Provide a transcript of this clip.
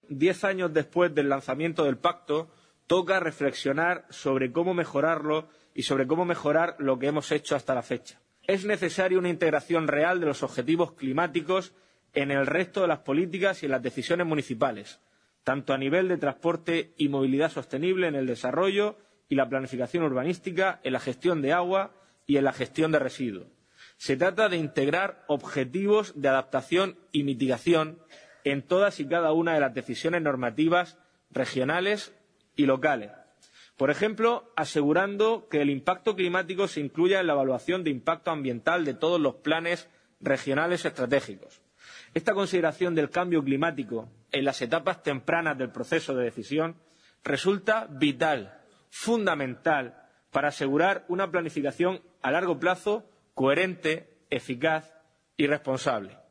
10 años después del lanzamiento del pacto, toca reflexionar sobre cómo mejorarlo y sobre cómo mejorar lo que hemos hecho hasta la fecha. Es necesaria una integración real de los objetivos climáticos en el resto de las políticas y en las decisiones municipales, tanto a nivel de transporte y movilidad sostenible, en el desarrollo y la planificación urbanística, en la gestión de agua y en la gestión de residuos. Se trata de integrar objetivos de adaptación y mitigación en todas y cada una de las decisiones normativas regionales y locales. Por ejemplo, asegurando que el impacto climático se incluya en la evaluación de impacto ambiental de todos los planes regionales estratégicos. Esta consideración del cambio climático en las etapas tempranas del proceso de decisión resulta vital, fundamental, para asegurar una planificación a largo plazo coherente, eficaz y responsable.